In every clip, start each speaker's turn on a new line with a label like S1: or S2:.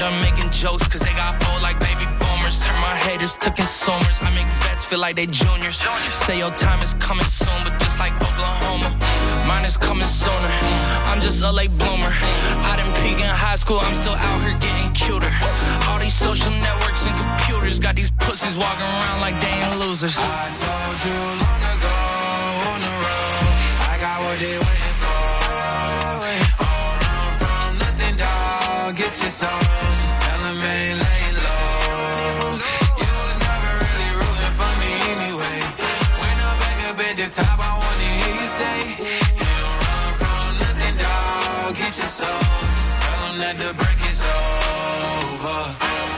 S1: done making jokes, cause they got old like baby boomers. Turn my haters to consumers. I make vets feel like they juniors. Say your time is coming soon, but just like Oklahoma, mine is coming sooner. I'm just a late bloomer. I didn't peak in high school, I'm still out here getting cuter. All these social networks and computers got these pussies walking around like they ain't losers.
S2: I told you long ago on the road, I got what they waiting for. All run from nothing, dog. Get your soul, just tell them ain't laying low. You was never really rooting for me anyway. When I'm back up at the top, I wanna hear you say, you don't run from nothing, dog. Get your soul, just tell them that the break is over.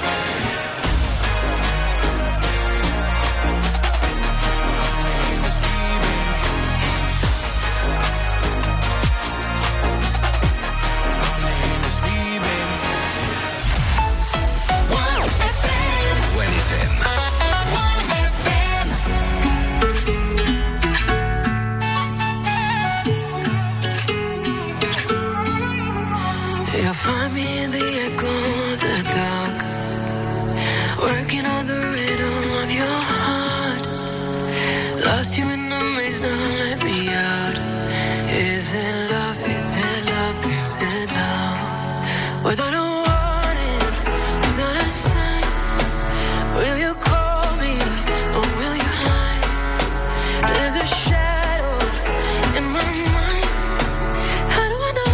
S3: Find me in the echo of the dark, working on the rhythm of your heart. Lost you in the maze, now let me out. Is it love, is it love, is it love? Without a warning, without a sign, will you call me or will you hide? There's a shadow in my mind. How do I know?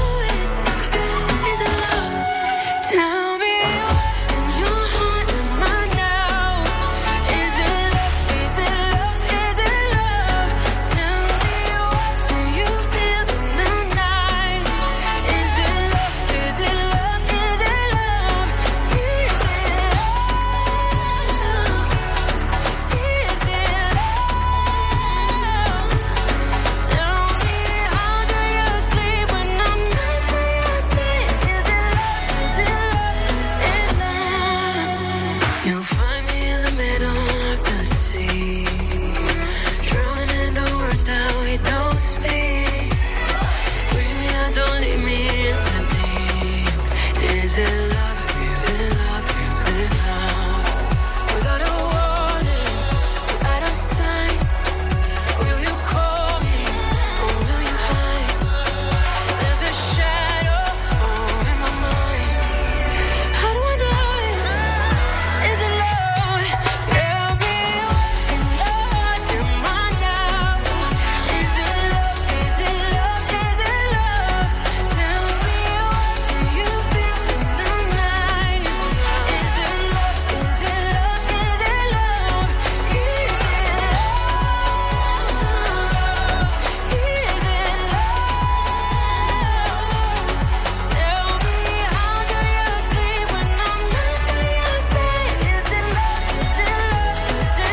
S3: Tell me what in your heart am I now? Is it love, is it love, is it love? Tell me what do you feel in the night? Is it love, is it love, is it love? Is it love? Is it love? Tell me how do you sleep when I'm not by your side? Is it love, is it love? You'll find me in the middle of the sea, drowning in the words that we don't speak. Bring me out, don't leave me in the deep. Is it love, is it love, is it love? Without a warning, without a sign, will you call me or will you hide? There's a shadow in my mind. How do I know it? Is it love? Tell me what in your heart am I now? Is it love? Is it love? Is it love? Tell me what do you feel in the night? Is it love? Is it love? Is it love? Is it love? Is it love? Tell me how do you sleep when I'm not by your side? Is it love? Is it love? Is it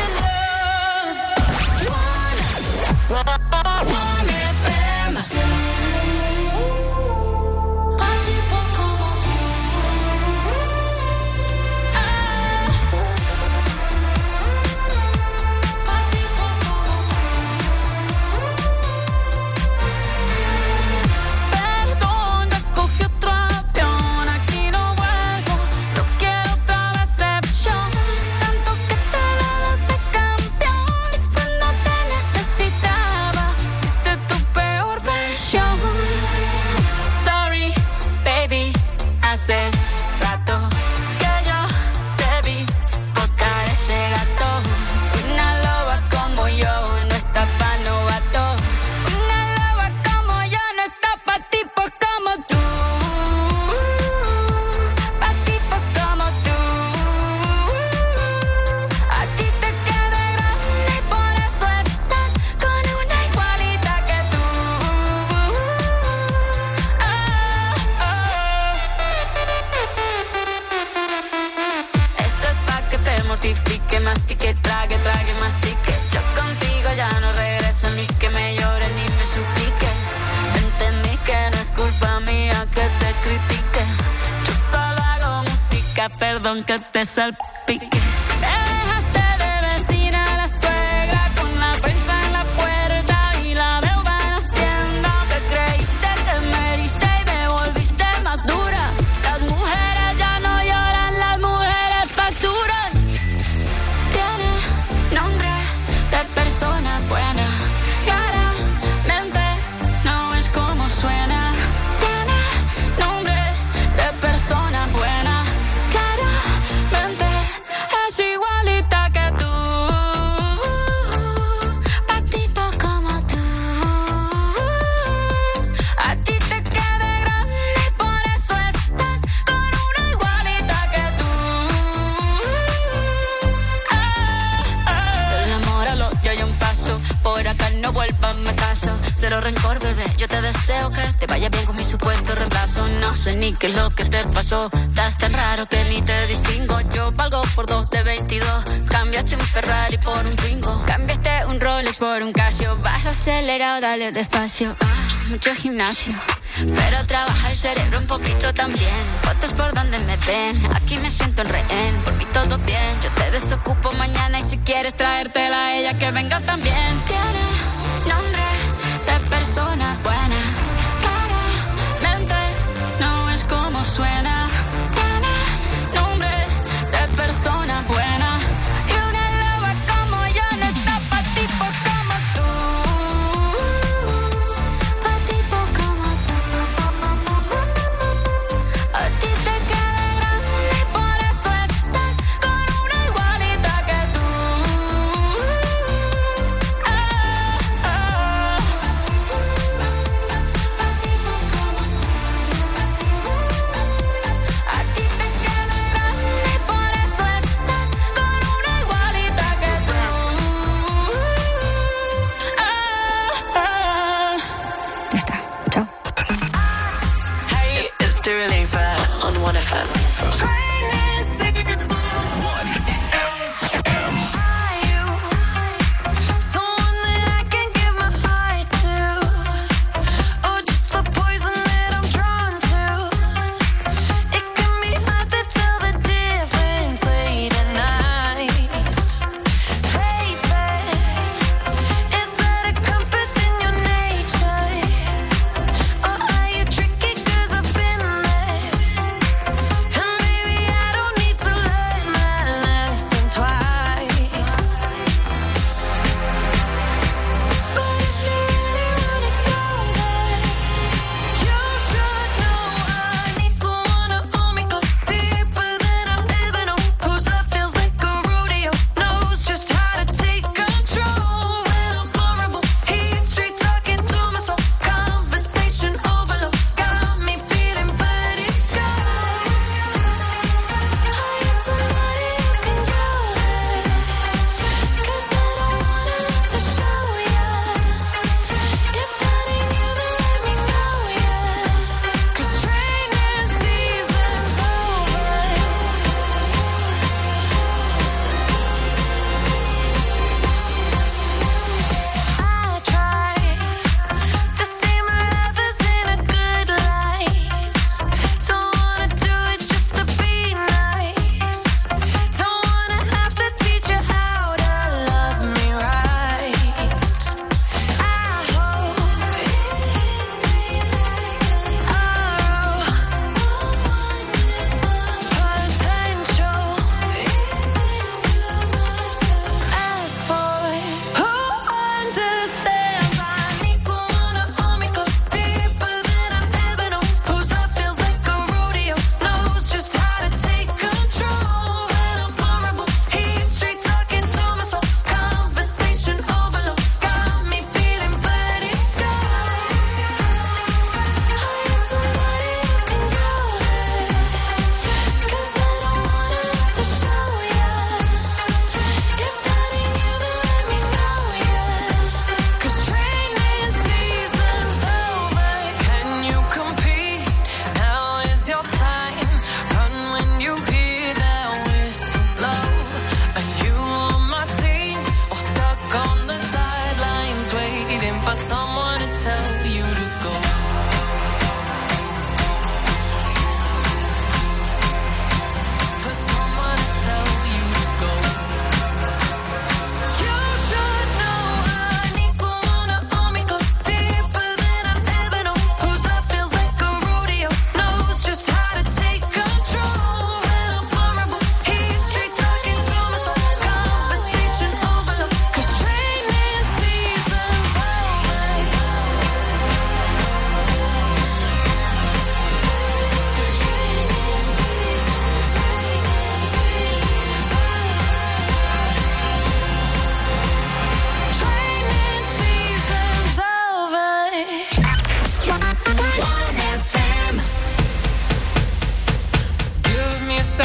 S3: love? One FM. Un tipo como tú.
S4: Perdón, ya cogí otro avión, aquí no vuelvo, no quiero otra decepción. Tanto que te dabas de campeón y cuando te necesitaba, viste tu peor versión. Sorry, baby, hace rato que yo te vi tocar ese gato. Una loba como yo no está pa' novato. Una loba como yo no está pa' tipos como tú. Pa' tipos como tú. A ti te queda grande y por eso estás con una igualita que tú. Esto es pa' que te mortifique, mastique, trague, trague, mastique. Yo contigo ya no regreso, ni que me llore ni me suplique. Entendí que no es culpa mía que te critique. Yo solo hago música, perdón que te salpique. Me dejaste de vecina a la suegra con la prensa en la puerta y la deuda en Hacienda. Te creíste que me heriste y me volviste más dura. Las mujeres ya no lloran. cero rencor, bebé. Yo te deseo que te vaya bien con mi supuesto reemplazo. No sé ni qué es lo que te pasó. Estás tan raro que ni te distingo. Yo valgo por 2 de 22. Cambiaste un Ferrari por un Twingo. Cambiaste un Rolex por un Casio. Vas acelerado, dale despacio. Mucho gimnasio, pero trabaja el cerebro un poquito también. Fotos por donde me ven, aquí me siento en rehén. Por mí todo bien, yo te desocupo mañana. Y si quieres traértela a ella, que venga también. Tiene nombre de persona buena, claramente no es como suena. Tiene nombre de persona buena. Y una loba como yo no está pa' tipos como tú. Pa' tipos como tú. A ti te queda grande y por eso estás con una igualita que tú. A ti te queda grande y por eso estás con una igualita que tú. Ya está, chao.
S5: Hey, it's Dua Lipa on 1FM.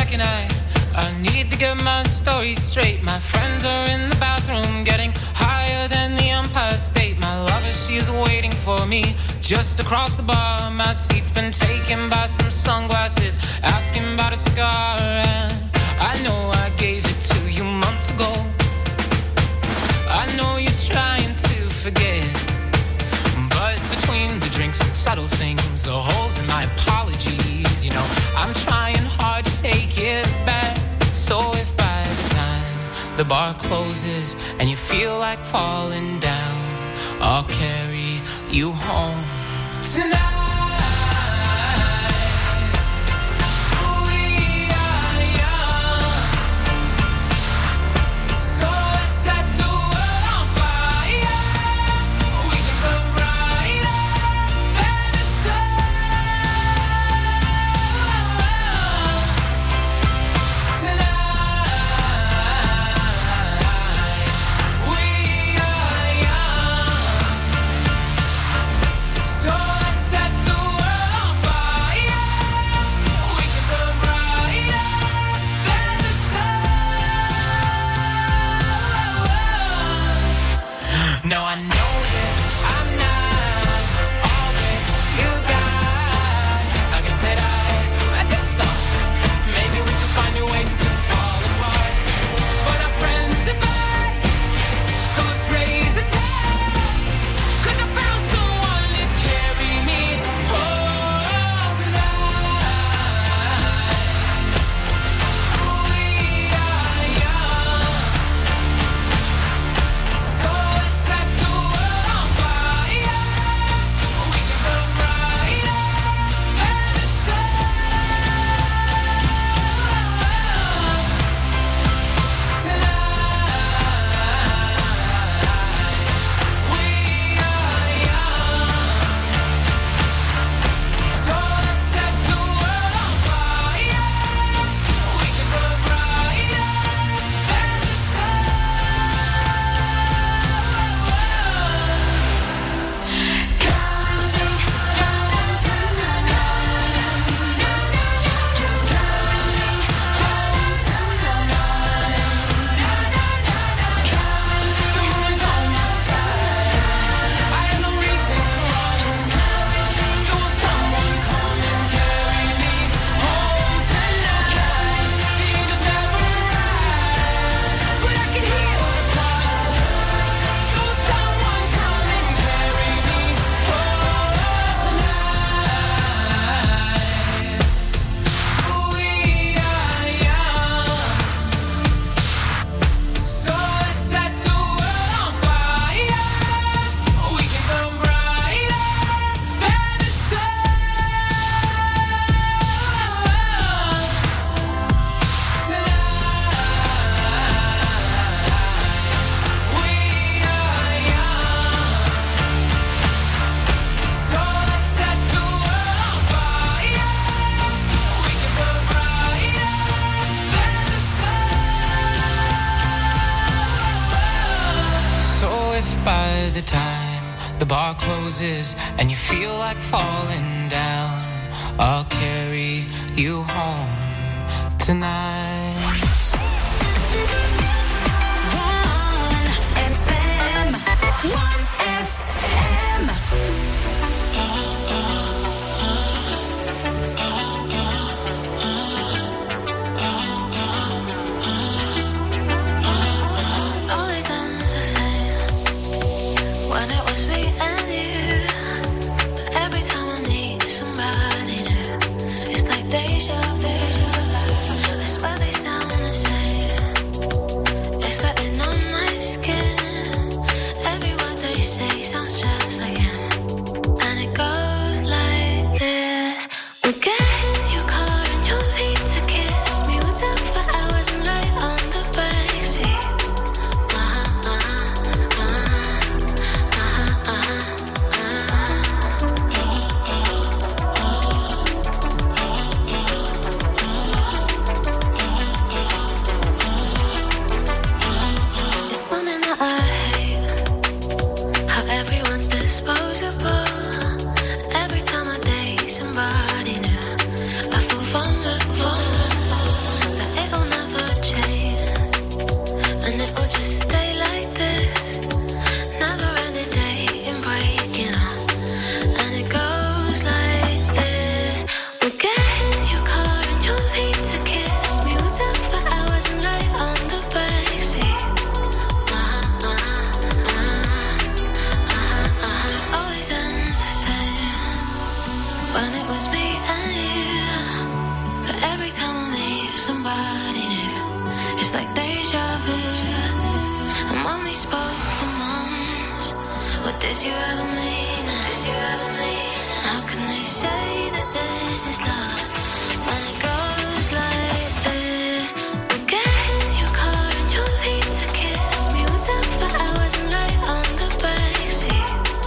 S6: I need to get my story straight. My friends are in the bathroom getting high higher than the Empire State. My lover, she is waiting for me just across the bar. My seat's been taken by some sunglasses, asking about a scar. And I know I gave it to you months ago. I know you're trying to forget, but between the drinks and subtle things, the holes in my apologies, you know, I'm trying hard to take it back. So if by the time the bar closes and you feel like falling down, I'll carry you home tonight. No, I know that I'm not all that you got. I guess that I just thought maybe we could find new ways to fall apart. But our friends are back, so let's raise a toast. 'Cause I found someone to carry me home tonight. We are young, so let's set the world on fire. We can burn brighter than the sun tonight. We are young, so let's set the world on fire. We can burn brighter than the sun. So if by the time the bar closes and you feel like falling down, I'll carry you home tonight.
S4: 1FM, 1FM.
S3: Always ends the same when it was me and you. But every time I meet somebody new, it's like deja vu. I swear they sound the same. It's like they're on my skin. Every word they say sounds just like him. somebody new. It's like deja vu. And when we spoke for months, what did you ever mean? How can they say that this is love when it goes like this? We'll get in your car and you'll leave to kiss me. We'll talk for hours and lie on the backseat.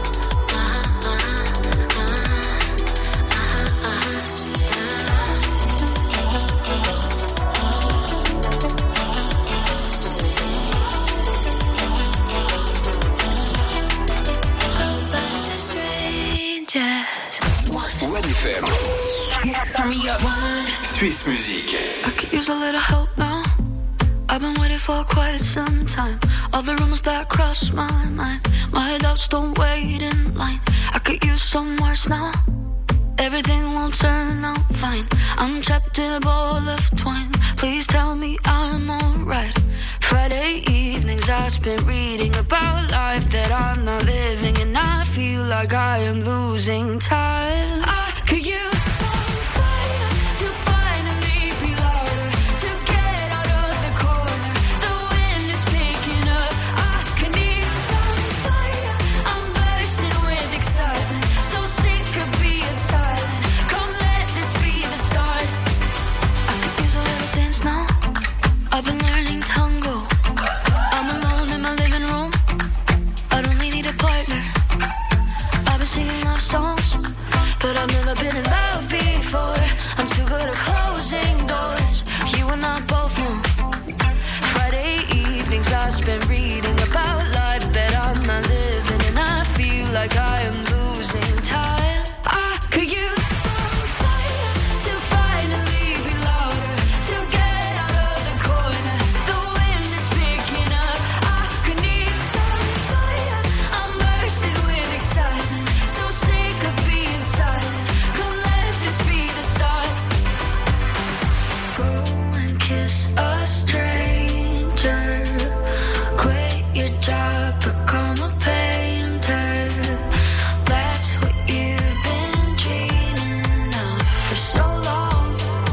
S7: Turn me up. Swiss Music.
S3: I could use a little help now. I've been waiting for quite some time. All the rumors that cross my mind, my doubts don't wait in line. I could use some words now. Everything won't turn out fine. I'm trapped in a ball of twine. Please tell me I'm alright. Friday evenings I spent reading about life that I'm not living, and I feel like I am losing time. I could use some fire to finally be louder, to get out of the corner. The wind is picking up. I could need some fire. I'm bursting with excitement, so sick of being silent. Come let this be the start. I could use a little dance now. I've been learning tango. I'm alone in my living room. I don't really need a partner. I've been singing love songs, but I've never been in love before. I'm too good at closing doors. You and I both know. Friday evenings I spend reading about life that I'm not living, and I feel like I am losing time. I could use some fire to finally be louder, to get out of the corner. The wind is picking up. I could need some fire. I'm bursting with excitement, so sick of being silent. Come let this be the start. Go and kiss a stranger. Quit your job, become a painter. That's what you've been dreaming of for so long.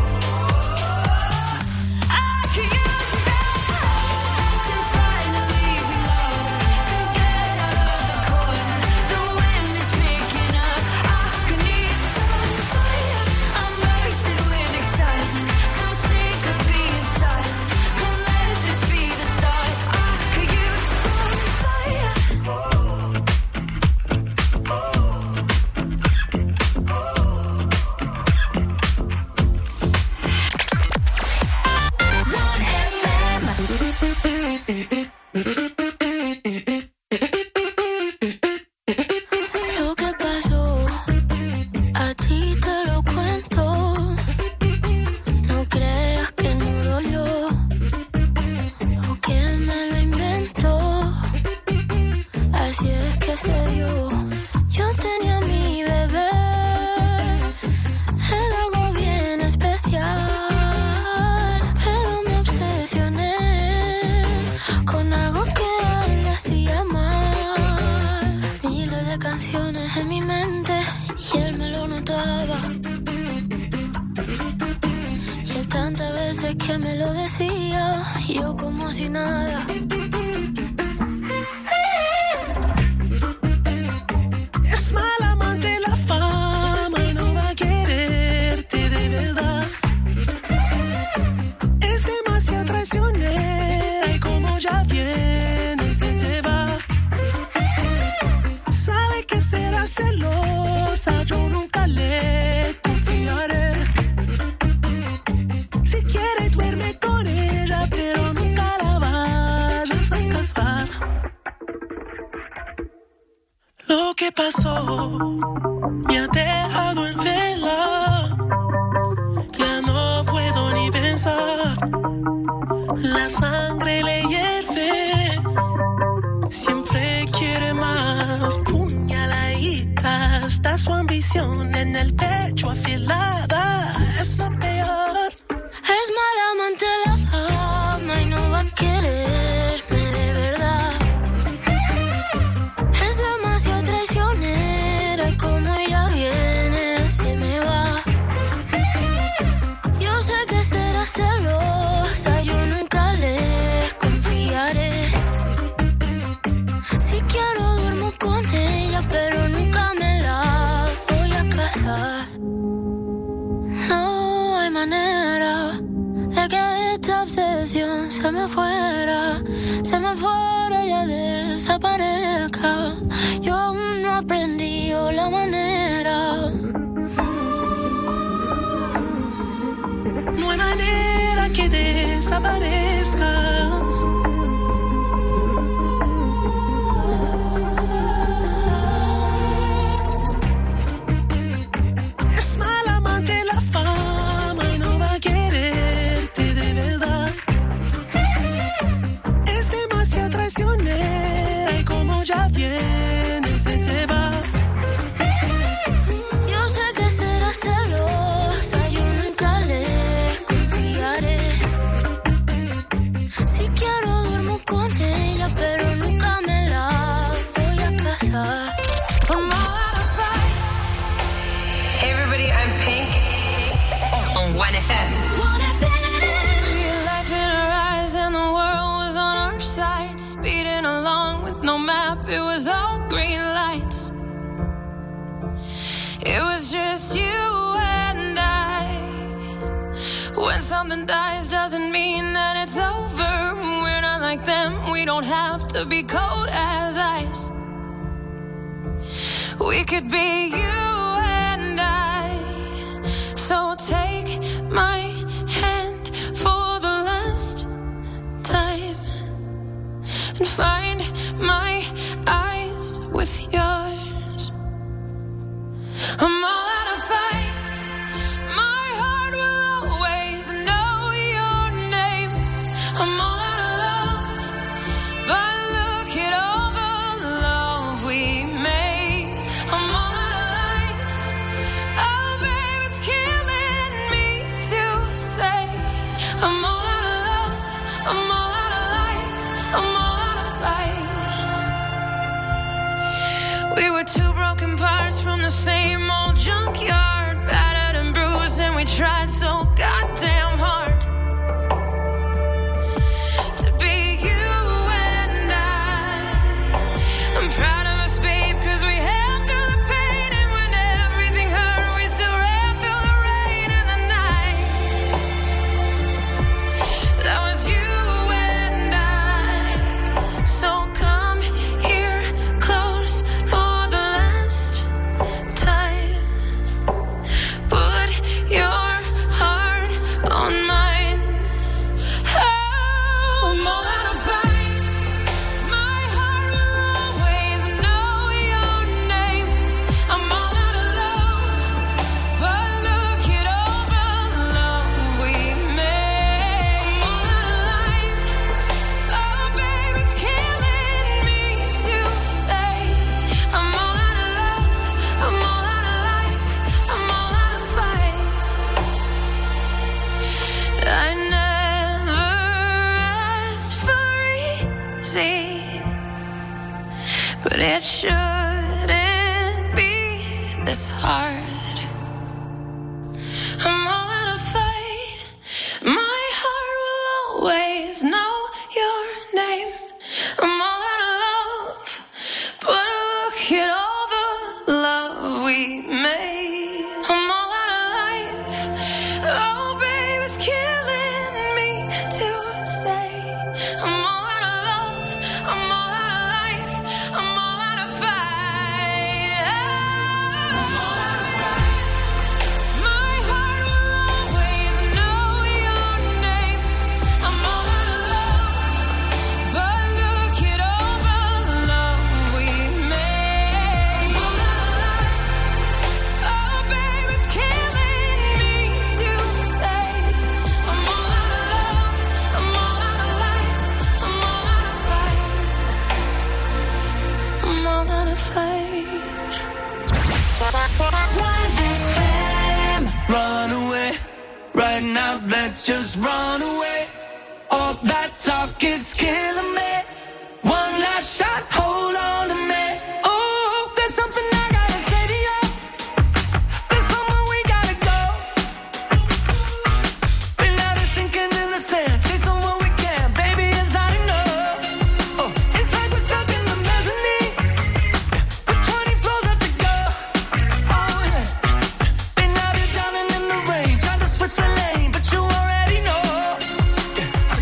S3: I could use that to finally be louder, to get out of the corner. The wind is picking up. I could need some fire. I'm bursting with excitement, so sick of being silent. Come let this be the start. I could use some fire. Lo que pasó, a ti te lo cuento. No creas que no dolió, o que me lo inventó. Así es que se dio. Yo tenía mi bebé, era algo bien especial, pero me obsesioné con algo que a él le hacía mal. Miles de canciones en mi mente y él me lo notaba. Y él tantas veces que me lo decía, yo como si nada.
S8: Es mala amante la fama y no va a quererte de verdad. Es demasiado traicionera y como ya viene se te va. Sabe que será celosa, yo nunca le confiaré. Si quiere duerme con ella, pero nunca la vayas a casar. Lo que pasó me ha dejado en vela. Ya no puedo ni pensar. La sangre le hierve. Siempre quiere más. Puñaladita. Está su ambición en el pecho afilada. Es lo peor.
S3: Es mala amante la fama y no va a quererme de verdad. Es demasiado traicionera y como ella viene se me va. Yo sé que será celosa.
S4: obsesión se me fuera y ya desaparezca. Yo aún no aprendí la manera.
S8: No hay manera que desaparezca. Es mal amante la fama y no va a quererte de verdad. Es demasiado traicionera y como ya viene se te va.
S4: Yo sé que será celosa, yo nunca le confiaré. Si quiero duermo con ella, pero nunca me la voy a casar.
S5: Hey everybody, I'm Pink on 1FM.
S4: Real life in her eyes and the world was on our side. Speeding along with no map, it was all green lights. It was just you and I. When something dies doesn't mean that it's over. We're not like them, we don't have to be cold as ice. We could be you and I. So take my hand for the last time and find my eyes with yours. I'm all out of fight. My heart will always know your name. I'm all out of love, but look at all the love we made. I'm all out of life. Oh, babe, it's killing me to say. I'm all out of love. I'm all out of life. I'm all out of fight. We were two broken parts from the same old junkyard, battered and bruised, and we tried so goddamn hard to be you and I. I'm proud of us, babe, 'cause we held through the pain, and when everything hurt, we still ran through the rain and the night. That was you and I. So come here close for the last time. Put your heart on mine. Oh, I'm all out of fight. My heart will always know your name. I'm all out of love, but look at all the love we made. I'm all out of life. Oh, babe, it's killing me to say. I'm all out of love. I'm all out of life. I'm all out of fight. I never asked for easy, but it shouldn't be this hard. I'm all out of fight. My heart will always know your name. I'm all out of love, but look at all the love we made. I'm all out of life. Oh, babe, it's killing me to say. I'm all out of love. I'm all out of life. I'm all out of fight. I'm all out of fight. My heart will always know your name. I'm all out of love, but look at all the love we made. I'm all out of life. Oh, babe, it's killing me to say. I'm all out of love. I'm all out of life. I'm all out of fight. I'm all out of fight.
S2: Run away, right now, let's just run away. All that talk is killing me. One last shot, hold on to me. Oh, there's something I gotta say to you. There's somewhere we gotta go. Been out of sinking in the sand, chasing what we can, baby, it's not enough. Oh, it's like we're stuck in the mezzanine, with 20 floors left to go. Oh, yeah. Been out here drowning in the rain, trying to switch the lane, but you already know.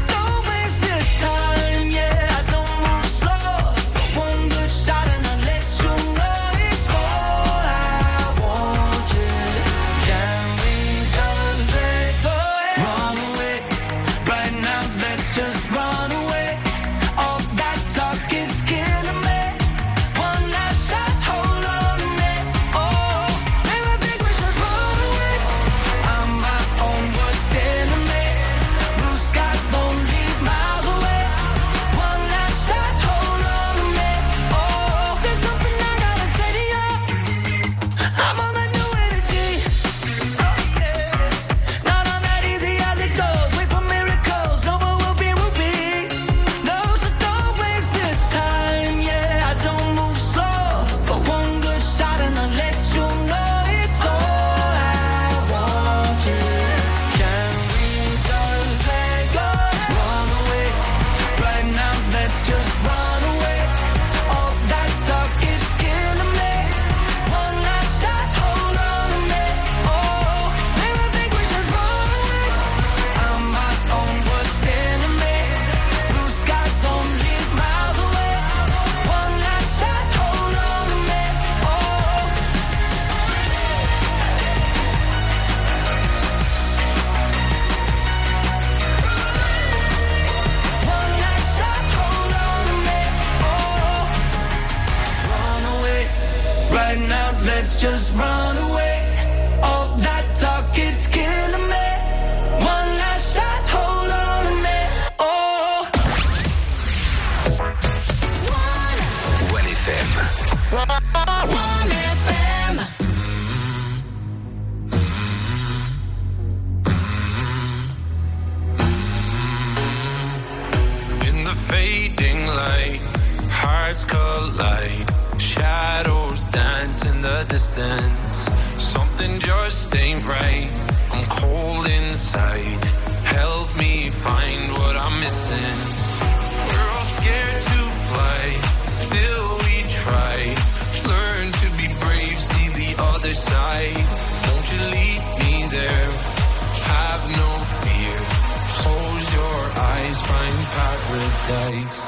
S2: fading light, hearts collide, shadows dance in the distance. Something just ain't right, I'm cold inside. Help me find what I'm missing. We're all scared to fly, still we try. Learn to be brave, see the other side. Won't you lead me there? Have no fear. Close your eyes, find paradise.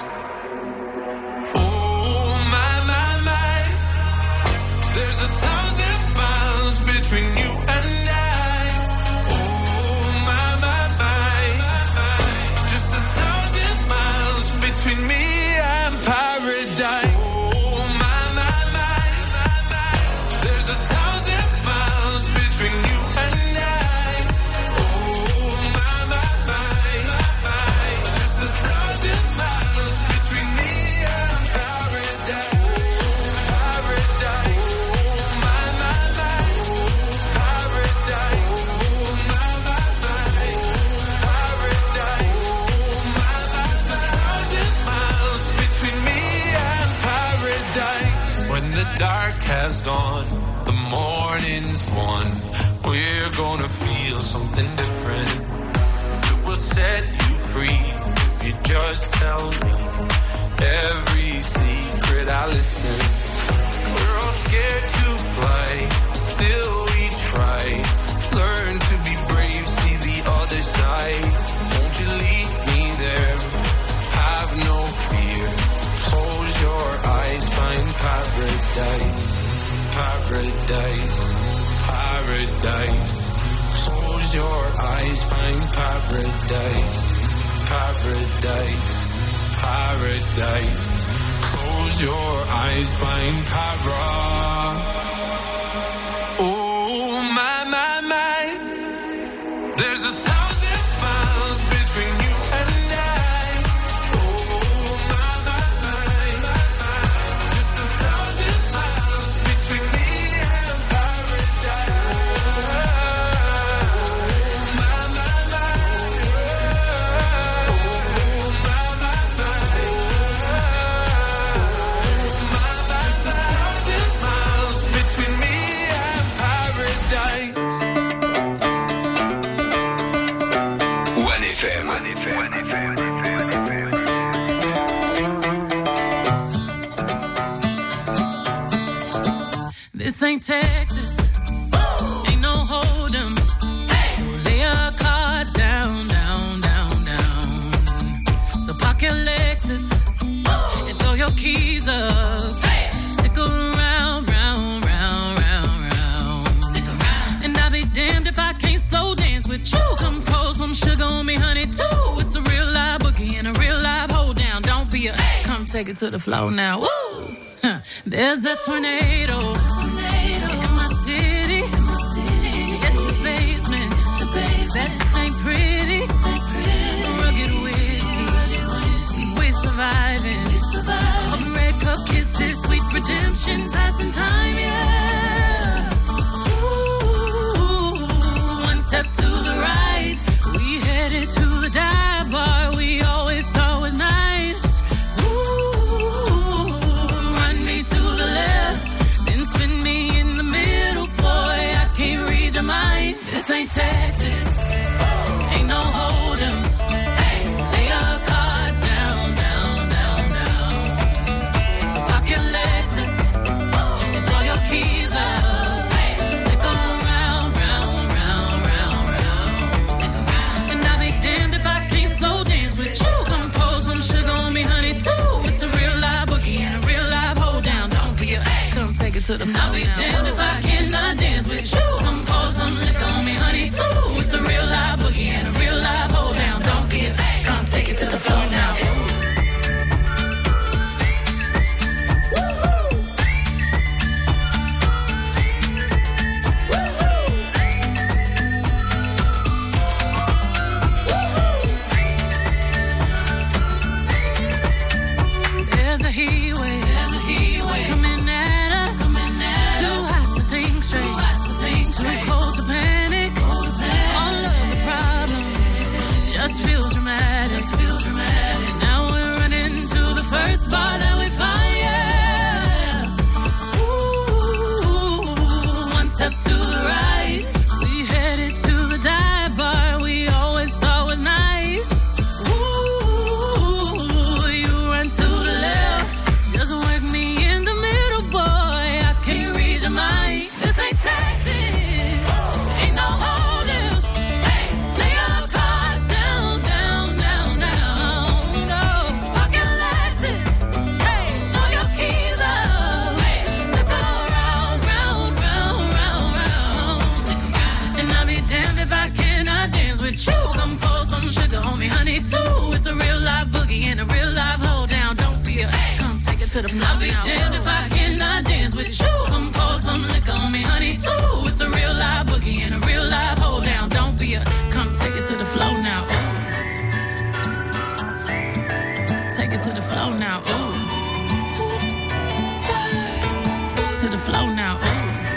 S2: Oh my, my, my. There's 1,000 miles between you and I. Oh my, my, my. Just 1,000 miles between me and paradise. Oh my, my, my. There's 1,000 miles between you and I. Oh my, my, my. Just 1,000 miles between me and paradise. Paradise. Oh my, my, my. Paradise. Oh my, my, my. Paradise. Oh my, my, my. 1,000 miles between me and paradise. When the dark has gone, the morning's won. We're gonna feel something different. It will set you free if you just tell me every secret I listen. We're all scared to fly, still we try. Learn to be brave, see the other side. Won't you lead me there? Have no fear. Close your eyes, find paradise. Paradise, paradise. Close your eyes, find paradise. Paradise, paradise. Close your eyes, find paradise. Oh my, my, my. There's 1,000 miles between you and I. Oh my, my, my. Just 1,000 miles between me and paradise. Oh my, my, my. Oh my, my, my. Oh my, my, my. 1,000 miles between me and paradise.
S7: 1FM.
S4: This ain't Texas. Ain't no hold'em. So lay your cards down, down, down, down. So park your Lexus and throw your keys up. Stick around, round, round, round, round. Stick around. And I'll be damned if I can't slow dance with you. Come pour some sugar on me, honey, too. It's a real live boogie and a real live hold down. Don't be a come take it to the floor now. Woo! Huh. There's a tornado in my city. At the basement. That ain't pretty. Rugged whiskey. We surviving. All the red cup kisses, sweet redemption, passing time, yeah. Ooh, one step to the right. We headed to the dive bar we always thought was nice. Ooh, run me to the left, then spin me in the middle, boy. I can't read your mind. This ain't Texas, ain't no hold'em. So lay your cards down, down, down, down. So park your Lexus and throw your keys up. Stick around, round, round, round, round. And I'll be damned if I can't slow dance with you. Come pour some sugar on me, honey, too. It's a real live boogie and a real live hold down. Don't be a come take it to the floor. I'll be damned if I cannot dance with you. Come pour some liquor on me, honey, too. It's a real live boogie and a real live hold down. Don't be a come take it to the floor now. There's a heat wave coming at us. Too hot to think straight, too cold to panic. to the floor. I'll be damned if I cannot dance with you. Come pour some liquor on me, honey, too. It's a real live boogie and a real live hold down. Don't be a, come take it to the floor now. Ooh. Take it to the floor now. Ooh. Oops, spurs. To the floor now. Ooh.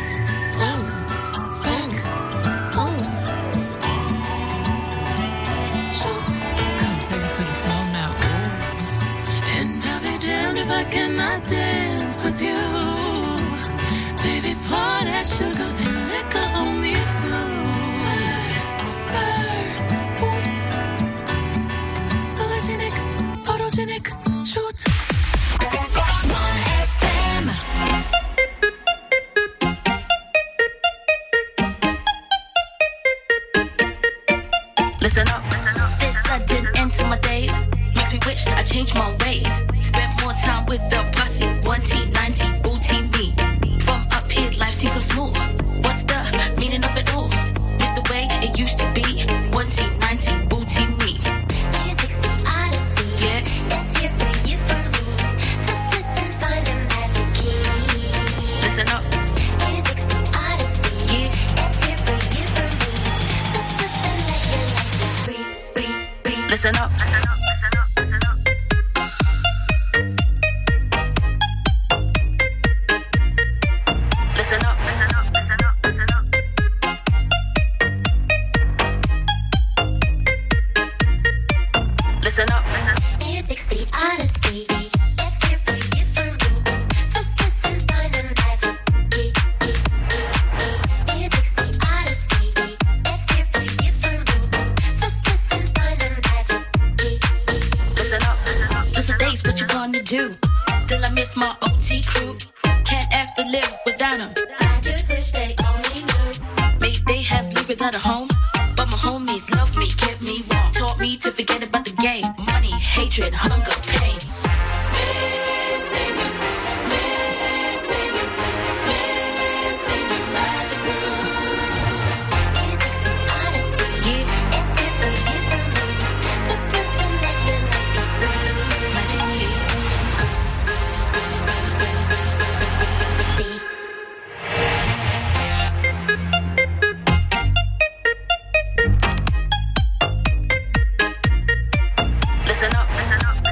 S4: To the floor now, ooh. And I'll be damned if I cannot dance with you. Baby, pour that sugar and liquor on me too. Spurs, boots, sologenic, photogenic, shoot. 1FM. Listen up. This sudden end to my days makes me wish I changed my ways. Spent more time with the posse. 1T, 9T, booty me. From up here, life seems so smooth. What's the meaning of it all? It's the way it used to be. 1T, 9T, booty me.
S3: Music's the odyssey.
S4: Yeah.
S3: It's here for you, for me. Just listen, find the magic key.
S4: Listen up.
S3: Music's the odyssey.
S4: Yeah.
S3: It's here for you, for me. Just listen, let your life be free.
S4: Listen up. Listen up. Listen up.
S3: Music's the odyssey. It's here for you, for me. Just listen, find the magic key. Music's the odyssey. It's here for you, for me. Just listen, find the magic key.
S4: Listen up. Just a days, what you gonna do? Till I miss my OT crew. Can't have to live without them.
S3: I just wish they only knew.
S4: Maybe they have lived without a home. But my homies loved me, kept me warm. Taught me to forget about the game. Money, hatred, hunger, pain. Missing you, missing you, missing you, magic room.
S3: Music's the odyssey.
S4: Yeah.
S3: It's here for you, for me. Just listen, let your life be free.
S4: Magic key. Listen up.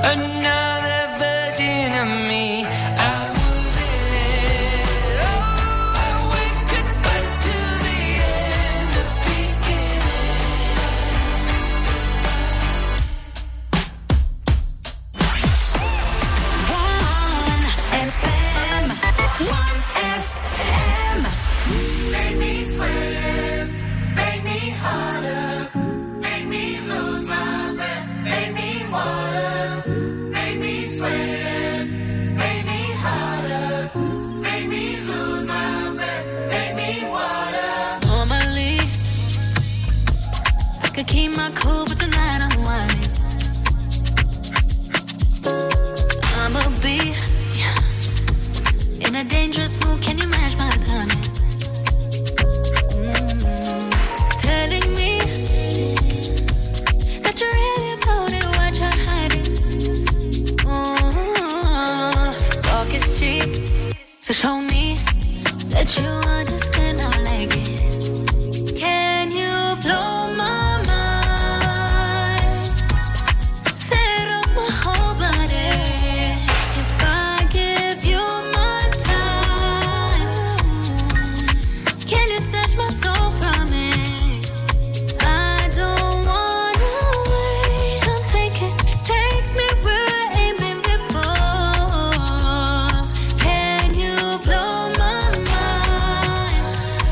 S9: another version of me. I was in it. Oh, I went goodbye to the end of beginning.
S4: 1FM, 1FM.
S3: Make me sweat, make me harder, make me lose my breath, make me water, make me sweat, make me harder, make me lose my breath, make me water.
S4: Normally, I could keep my cool, but tonight I'm whining. I'ma be in a dangerous mood. Can you match my timing? Telling me that you really about it, what you're hiding. Talk is cheap, so show me that you understand how I like it. Can you blow my mind? Set off my whole body. If I give you my time, can you snatch my soul from it? I don't wanna wait. Come take me where I ain't been before. Can you blow my mind?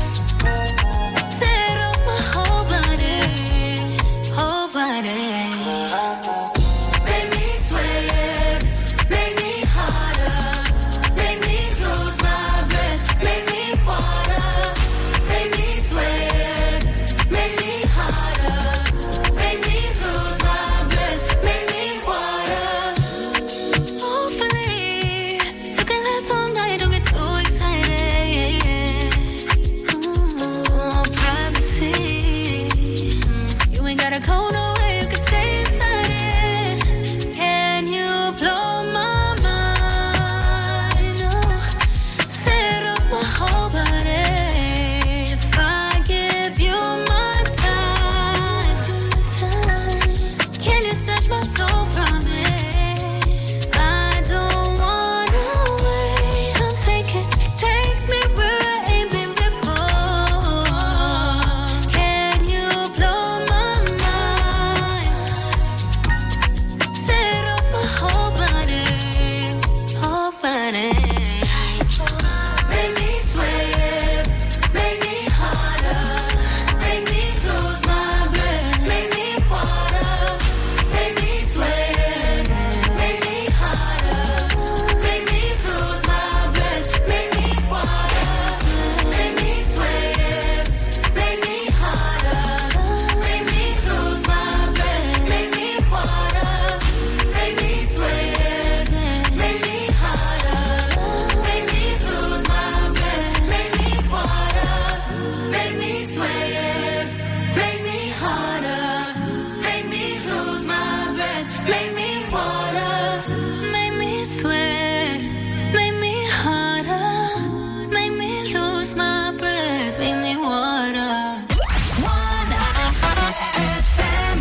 S4: Set off my whole body, whole body.
S3: Make me sweat, make me harder, make me lose my breath, make me water, make me sweat, make me harder, make me lose my breath, make me water.
S4: Hopefully, you can last all night. Don't get too excited. Privacy. You ain't gotta go nowhere. You can stay inside it. Can you blow my mind? Set off my whole body. If I give you my time, can you snatch my soul from it? I don't wanna wait. Come take me where I ain't been before. Can you blow my mind? Set off my whole body, whole body.
S3: Make me sweat, make me harder, make me lose my breath, make me water, make me sweat, make me harder, make me lose my breath, make me water, make me sweat, make me harder, make me lose my breath, make me water, make me sweat, make me harder, make me lose my breath, make me water, make me sweat, make me harder, make me lose my breath, make me water.
S4: Make me sweat, make me harder, make me lose my breath, make me water. 1FM.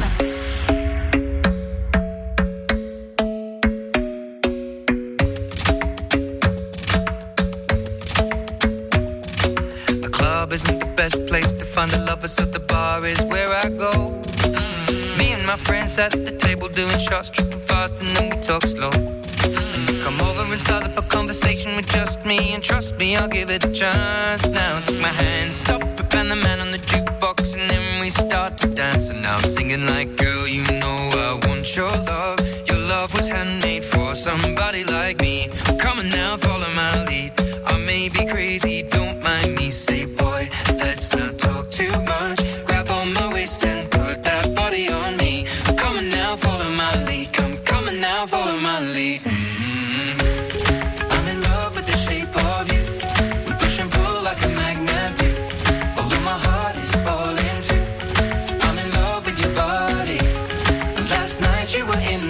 S9: The club isn't the best place to find the lovers, so the bar is where I go. Me and my friends at the table doing shots, tripping fast, and then we talk slow. And you come over and start up a conversation with just me, and trust me, I'll give it a chance. Now take my hand, stop it, and the man on the jukebox, and then we start to dance. And now I'm singing like, girl, you know I want your love. Your love was handmade for somebody like me. Come on now, follow my lead. I may be crazy, don't mind me. Say, boy, let's not talk too much. Grab on my waist and put that body on me. Come on now, follow my lead. Come on now, follow my lead. I'm in love with the shape of you. We push and pull like a magnet do. Although my heart is falling too. I'm in love with your body. Last night you were in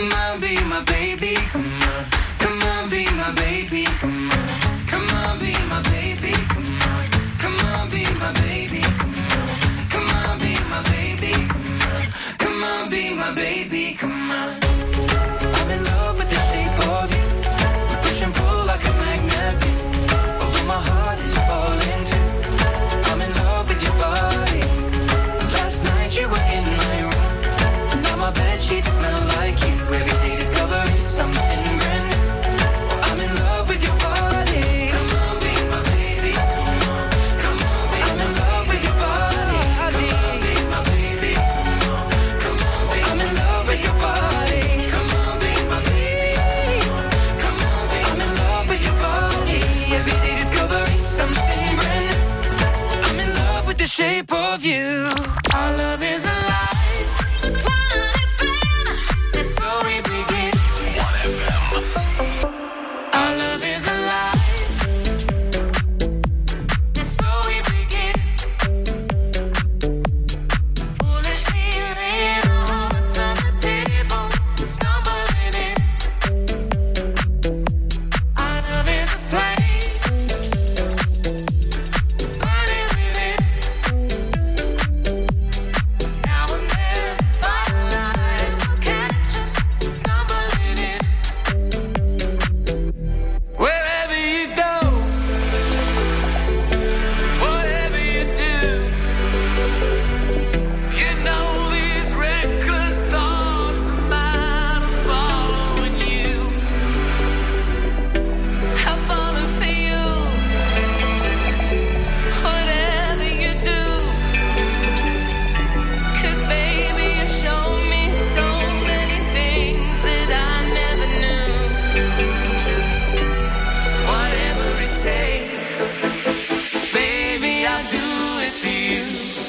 S9: Come on, be my baby, come on. Come on, be my baby, come on. Come on, be my baby, come on. Come on, be my baby, come on. Come on, be my baby, come on. Come on, be my baby, come on. I'm in love with the shape of you. We push and pull like a magnet do. Although my heart is falling too. I'm in love with your body. Last night you were in my room. Now my bedsheets smell like you. Every day discovering something brand new. I'm in love with your body. Come on, be my baby. Come on, come on, be I'm in love with your body. Come on, be my baby. Come on, come on, be I'm in love with your body. Come on, be my baby. Come on, be I'm in love with your body. Every day discovering something brand new. I'm in love with the shape of you.
S6: Our love is alive. It's so we begin.
S7: 1FM.
S6: Our love is alive. It's so we begin. Foolishly laying our hearts on the table, stumbling in. Our love is a flame, burning within. Now and then, firelight will catch us stumbling in.
S9: Wherever you go, whatever you do, you know these reckless thoughts of mine are following you.
S6: I've fallen for you. Whatever you do, 'cause baby you show me so many things that I never knew. Whatever it takes, baby I'll do it for you.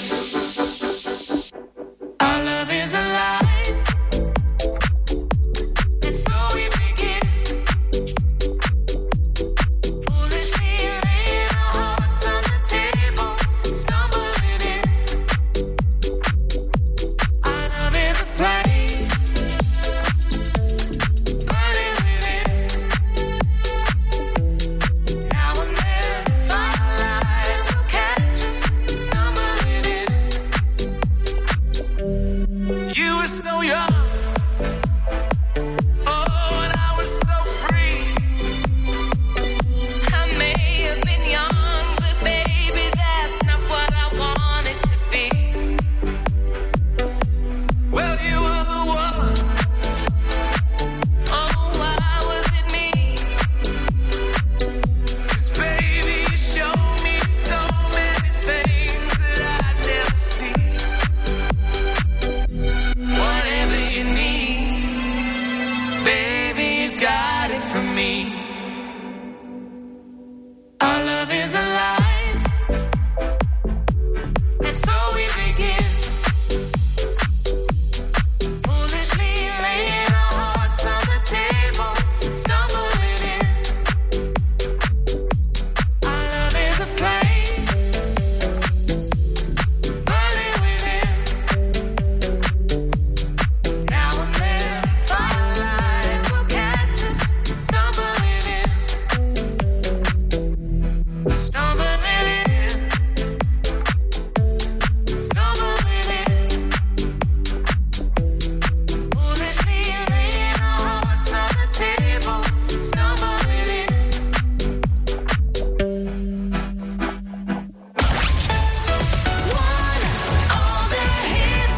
S6: Our love is alive. It's so we begin. Foolishly laying our hearts on the table, stumbling in. Our love is a flame, burning within. Now and then, firelight will catch us stumbling in.
S9: You were so young, oh, and I was so free.
S6: I may have been young, but baby, that's not what I wanted to be.
S9: Well, you were the one.
S6: Oh, why was it me?
S9: 'Cause baby, you showed me so many things that I'd never see.
S6: Whatever you need, baby, you got it from me. Our love is alive. And so we begin. Foolishly laying our hearts on the table, stumbling in. Our love is a flame, burning within. Now and then, firelight will catch us stumbling in. Stumbling in. Stumbling in. Foolishly laying our hearts on the table, stumbling in. All the hits.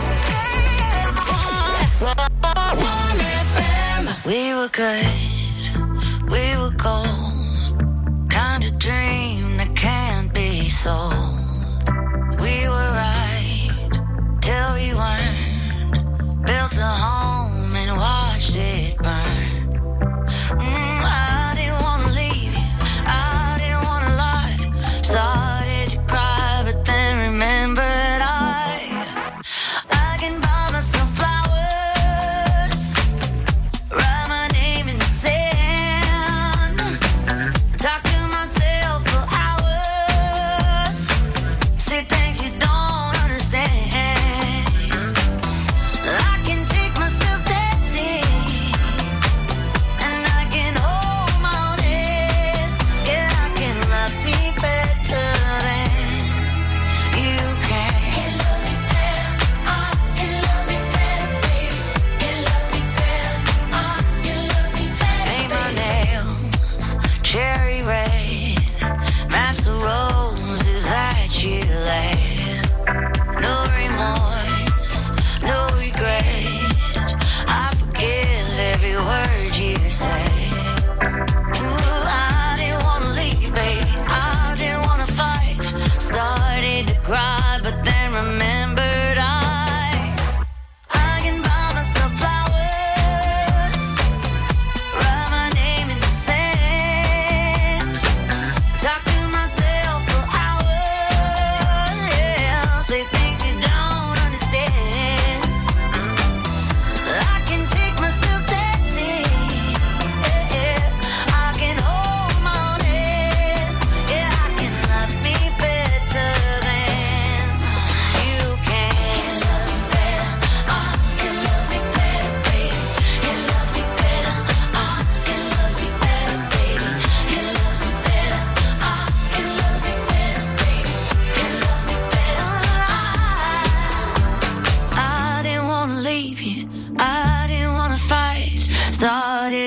S6: 1FM.
S3: We were good, we were gold, kind of dream that can't be sold. We were right till we weren't, built a home and watched it burn. I didn't wanna leave you, I didn't wanna lie. Started to cry, but then remembered I can buy myself flowers, write my name in the sand.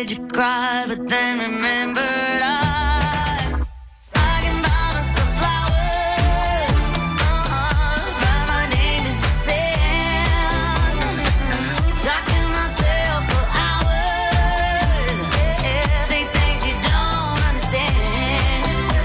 S4: made you cry, but then remembered I can buy myself flowers, write my name in the sand, talk to myself for hours, say things you don't understand.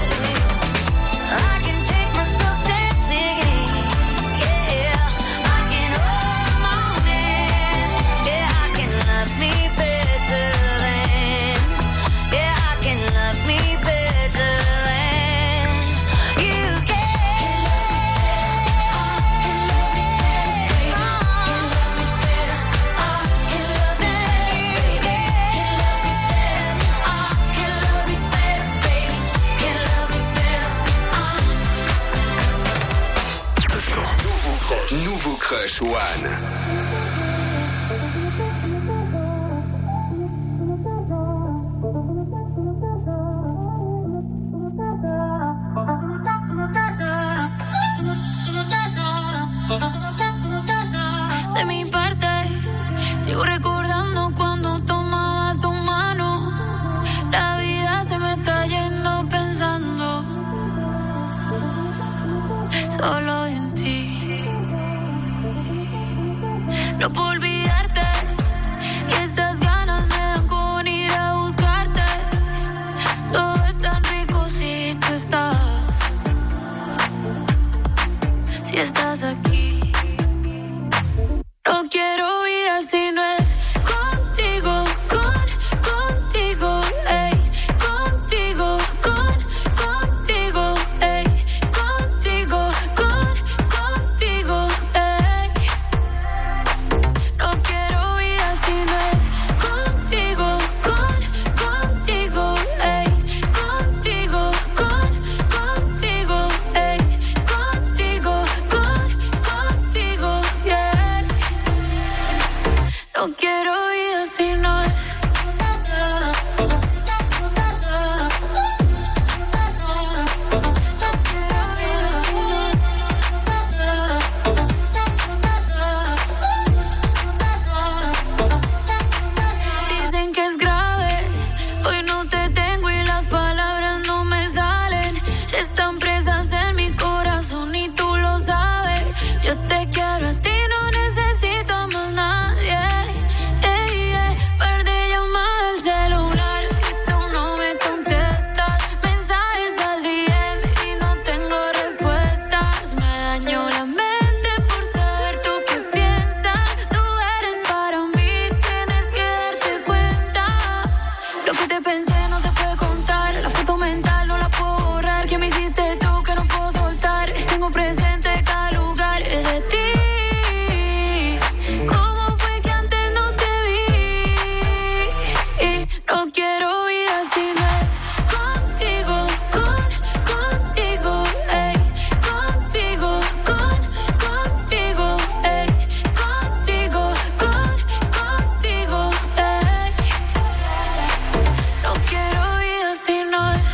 S4: I can take myself dancing, yeah, I can hold a moment, yeah, I can love me better than, yeah, I can love me better than you can.
S7: Nouveau Crush One.
S4: De mi parte, sigo recordando cuando tomaba tu mano. La vida se me está yendo pensando solo en ti. No puedo olvidarte y estas ganas me dan con ir a buscarte. Todo es tan rico si tú estás, si estás aquí. No quiero vida si no es contigo, contigo, ey, contigo, contigo, ey, contigo, contigo, ey. No quiero vida si no es contigo, contigo, ey, contigo, contigo, ey, contigo, contigo, yeah. No quiero vida si no es. Dicen que es grave, hoy no te tengo y las palabras no me salen. Están presas en mi corazón y tú lo sabes. Yo te quiero a ti, no necesito a más nadie. Par de llamadas al celular y tú no me contestas. Mensajes al DM y no tengo respuestas. Me dañó la mente por saber tú qué piensas. Tú eres para mí, tienes que darte cuenta. Lo que te pensé no se puede contar. La foto mental no la puedo borrar. ¿Qué me hiciste tú que no puedo soltar? Tengo presente cada lugar de ti. ¿Cómo fue que antes no te vi? Y no quiero vida si no es contigo, contigo, ey, contigo, contigo, ey, contigo, contigo, ey. No quiero vida si no es.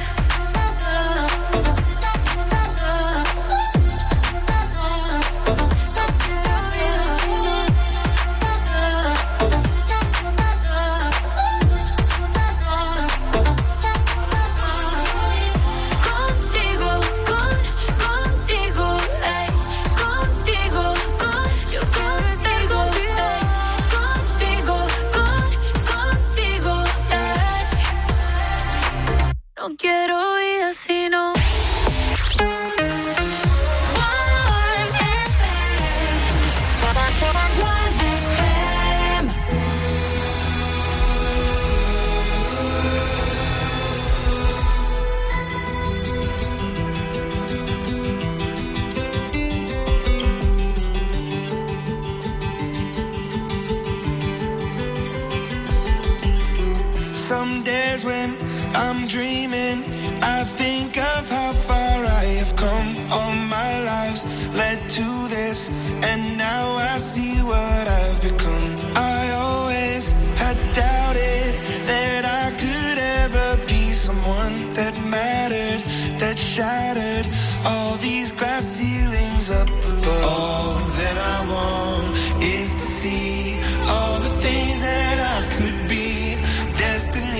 S4: Contigo, contigo, ey, contigo, yo quiero estar contigo, contigo, ey. No quiero vida si no.
S10: Some days when I'm dreaming, I think of how far I have come. All my lives led to this, and now I see what I've become. I always had doubted that I could ever be someone that mattered, that shattered all these glass ceilings up above. All that I want is to see all the things that I could be, destined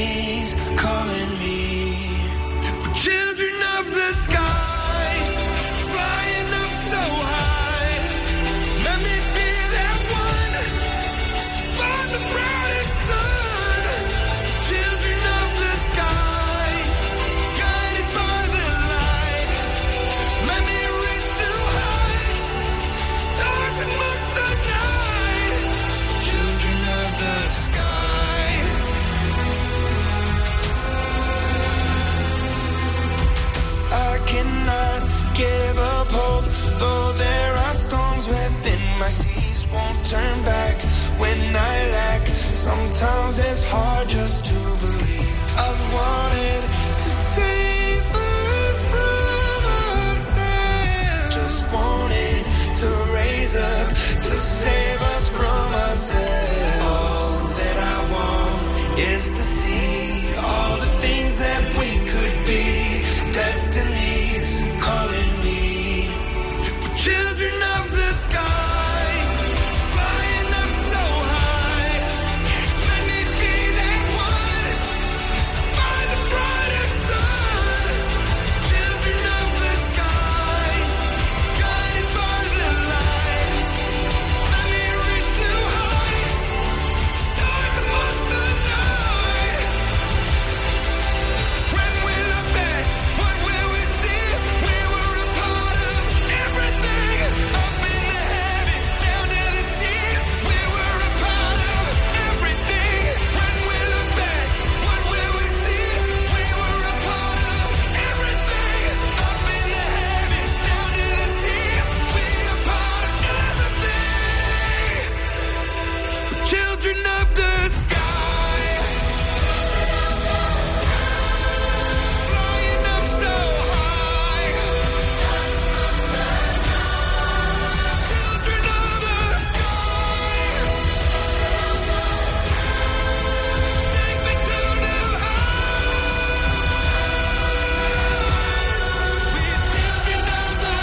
S10: turn back when I lack. Sometimes it's hard just to believe. I've wanted to save us from ourselves. Just wanted to raise up to save us from ourselves. All that I want is to see all the things that we could be. Destiny's calling me. We're children of the sky, flying up so high. Let me be that one to find the brightest sun. Children of the sky, guided by the light. Let me reach new heights, stars amongst the night. When we look back, what will we see? We were a part of everything. Up in the heavens, down to the seas. We were a part of everything. When we look back, what will we see? We were a part of everything. Up in the heavens, down to the seas. We a part of everything. We're children of the sky, flying up so high. Children of the sky, take me to new heights. We're children of the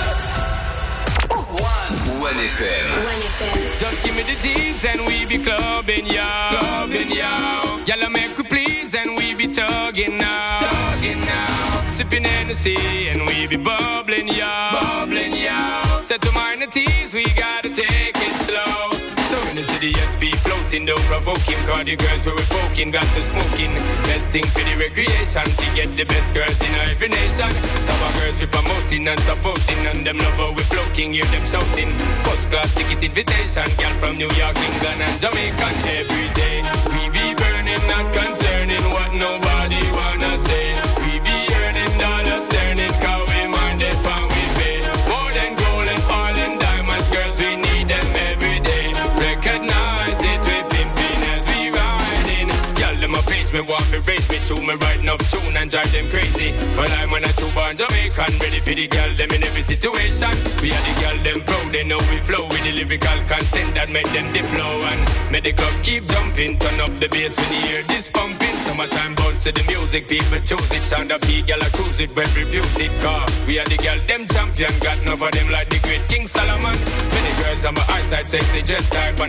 S7: One FM.
S1: Just give me the G's and we be clubbing, y'all. Clubbing, y'all. Y'all make we please and we be tugging now. Tugging now. Sipping Hennessy and we be bubbling, y'all. Bubbling, y'all. Set to minor teas, we gotta take it slow. So in the city, SP floating, don't provoke him. Cause the girls we were poking, got to smoking. Best thing for the recreation, to get the best girls in every nation. Top of girls we promoting and supporting, and them lover we floating, hear them shouting. First class ticket invitation, girl from New York, England and Jamaica. Every day we be burning, not concerning what nobody wanna say. We be earning dollars, earning, cause we mind it and we pay. More than gold and oil and diamonds, girls we need them every day. Recognize it, we pimping as we riding. Y'all them a page me, want to raise me to me writing up tune and drive them crazy. But I'm on a two-born Jamaican, ready for the girl them in every situation. We are the girl them proud, they know we flow with the lyrical content that make them the flow. And make the club keep jumping, turn up the bass when you hear this pumping. Summertime bounce to the music, people choose it. Sound up, the girl a cruise it, well refuse it. Cause we are the girl them champion, got enough of them like the great King Solomon. Many girls on my eyesight, sexy, just like